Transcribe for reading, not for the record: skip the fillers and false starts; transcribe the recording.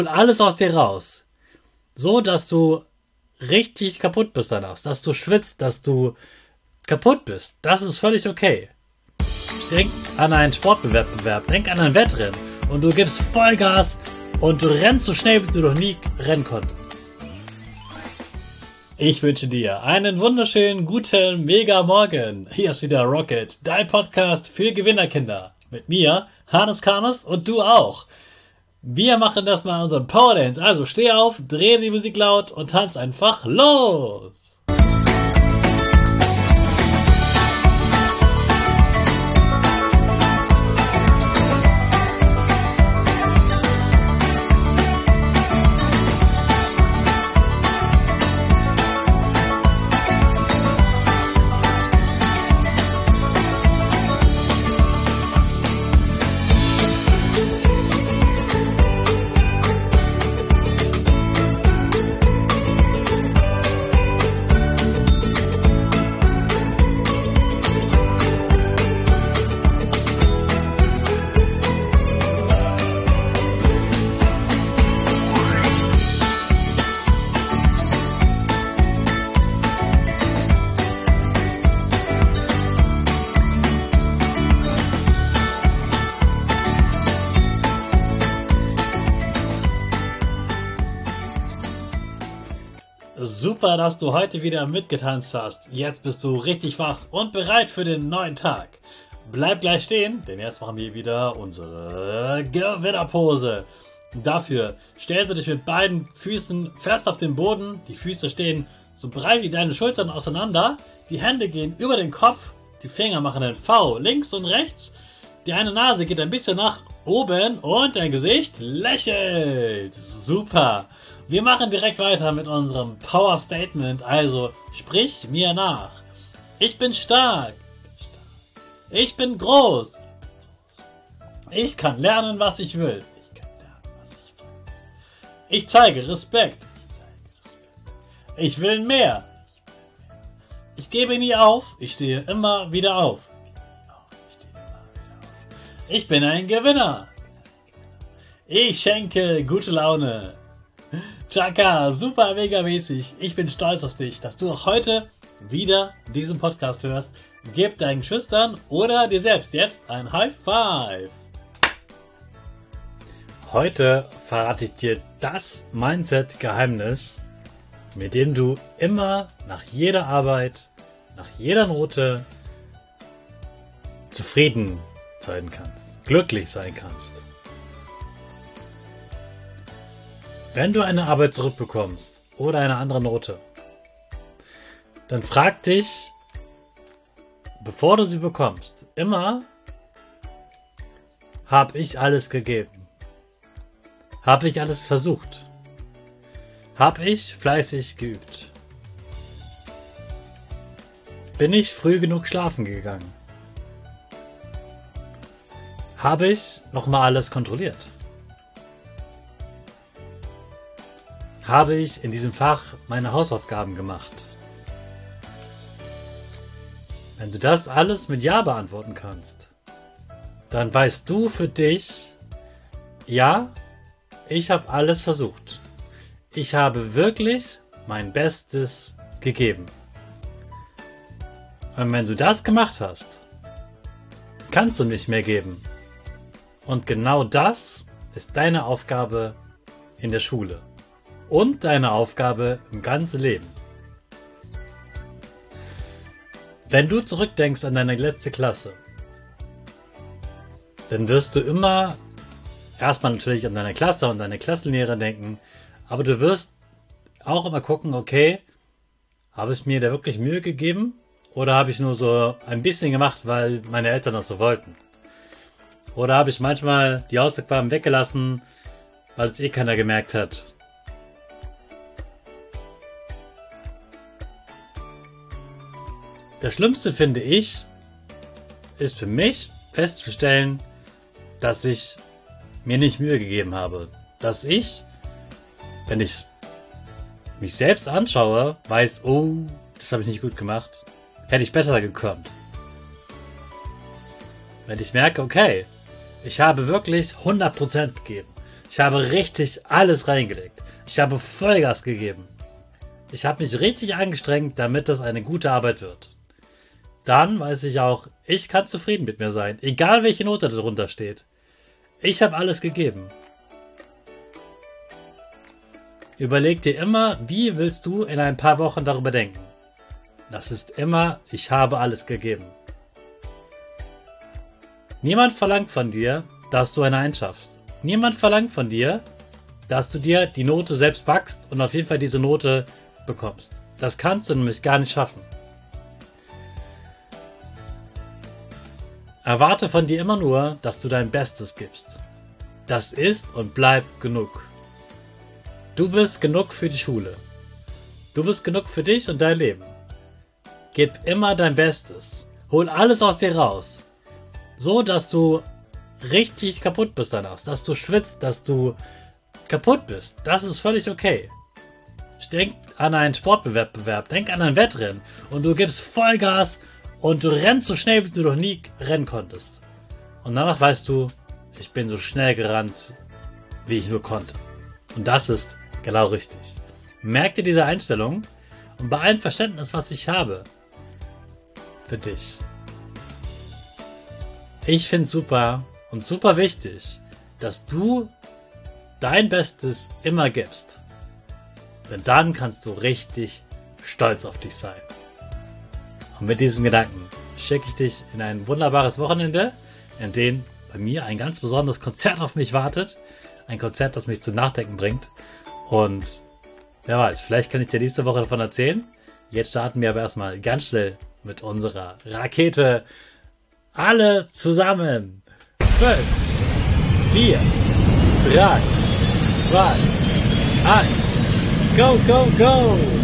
alles aus dir raus. So, dass du richtig kaputt bist danach. Dass du schwitzt, dass du kaputt bist. Das ist völlig okay. Denk an einen Sportwettbewerb, denk an ein Wettrennen und du gibst Vollgas und du rennst so schnell, wie du noch nie rennen konntest. Ich wünsche dir einen wunderschönen, guten, mega Morgen. Hier ist wieder Rocket, dein Podcast für Gewinnerkinder. Mit mir, Hannes Karnes und du auch. Wir machen das mal unseren Power Dance. Also steh auf, dreh die Musik laut und tanz einfach los. Super, dass du heute wieder mitgetanzt hast. Jetzt bist du richtig wach und bereit für den neuen Tag. Bleib gleich stehen, denn jetzt machen wir wieder unsere Gewinnerpose. Dafür stellst du dich mit beiden Füßen fest auf den Boden. Die Füße stehen so breit wie deine Schultern auseinander. Die Hände gehen über den Kopf. Die Finger machen ein V links und rechts. Die eine Nase geht ein bisschen nach oben und dein Gesicht lächelt. Super. Wir machen direkt weiter mit unserem Power Statement, also sprich mir nach. Ich bin stark. Ich bin groß. Ich kann lernen, was ich will. Ich zeige Respekt. Ich will mehr. Ich gebe nie auf. Ich stehe immer wieder auf. Ich bin ein Gewinner. Ich schenke gute Laune. Chaka, super mega mäßig. Ich bin stolz auf dich, dass du auch heute wieder diesen Podcast hörst. Gib deinen Schüchtern oder dir selbst jetzt ein High Five. Heute verrate ich dir das Mindset-Geheimnis, mit dem du immer nach jeder Arbeit, nach jeder Note zufrieden sein kannst, glücklich sein kannst. Wenn du eine Arbeit zurückbekommst oder eine andere Note, dann frag dich, bevor du sie bekommst, immer, habe ich alles gegeben? Habe ich alles versucht? Habe ich fleißig geübt? Bin ich früh genug schlafen gegangen? Habe ich nochmal alles kontrolliert? Habe ich in diesem Fach meine Hausaufgaben gemacht? Wenn du das alles mit Ja beantworten kannst, dann weißt du für dich, ja, ich habe alles versucht. Ich habe wirklich mein Bestes gegeben. Und wenn du das gemacht hast, kannst du nicht mehr geben. Und genau das ist deine Aufgabe in der Schule. Und deine Aufgabe im ganzen Leben. Wenn du zurückdenkst an deine letzte Klasse, dann wirst du immer erstmal natürlich an deine Klasse und deine Klassenlehrer denken, aber du wirst auch immer gucken, okay, habe ich mir da wirklich Mühe gegeben oder habe ich nur so ein bisschen gemacht, weil meine Eltern das so wollten? Oder habe ich manchmal die Hausaufgaben weggelassen, weil es eh keiner gemerkt hat? Das Schlimmste, finde ich, ist für mich festzustellen, dass ich mir nicht Mühe gegeben habe. Dass ich, wenn ich mich selbst anschaue, weiß, oh, das habe ich nicht gut gemacht. Hätte ich besser gekonnt. Wenn ich merke, okay, ich habe wirklich 100% gegeben. Ich habe richtig alles reingelegt. Ich habe Vollgas gegeben. Ich habe mich richtig angestrengt, damit das eine gute Arbeit wird. Dann weiß ich auch, ich kann zufrieden mit mir sein, egal welche Note darunter steht. Ich habe alles gegeben. Überleg dir immer, wie willst du in ein paar Wochen darüber denken. Das ist immer, ich habe alles gegeben. Niemand verlangt von dir, dass du eine Eins schaffst. Niemand verlangt von dir, dass du dir die Note selbst backst und auf jeden Fall diese Note bekommst. Das kannst du nämlich gar nicht schaffen. Erwarte von dir immer nur, dass du dein Bestes gibst. Das ist und bleibt genug. Du bist genug für die Schule. Du bist genug für dich und dein Leben. Gib immer dein Bestes. Hol alles aus dir raus. So, dass du richtig kaputt bist danach. Dass du schwitzt, dass du kaputt bist. Das ist völlig okay. Denk an einen Sportwettbewerb, denk an ein Wettrennen und du gibst Vollgas und du rennst so schnell, wie du noch nie rennen konntest. Und danach weißt du, ich bin so schnell gerannt, wie ich nur konnte. Und das ist genau richtig. Merk dir diese Einstellung und bei allem Verständnis, was ich habe für dich. Ich finde es super und super wichtig, dass du dein Bestes immer gibst. Denn dann kannst du richtig stolz auf dich sein. Und mit diesem Gedanken schicke ich dich in ein wunderbares Wochenende, in dem bei mir ein ganz besonderes Konzert auf mich wartet. Ein Konzert, das mich zum Nachdenken bringt. Und wer weiß, vielleicht kann ich dir nächste Woche davon erzählen. Jetzt starten wir aber erstmal ganz schnell mit unserer Rakete. Alle zusammen. 5, 4, 3, 2, 1. Go, go, go!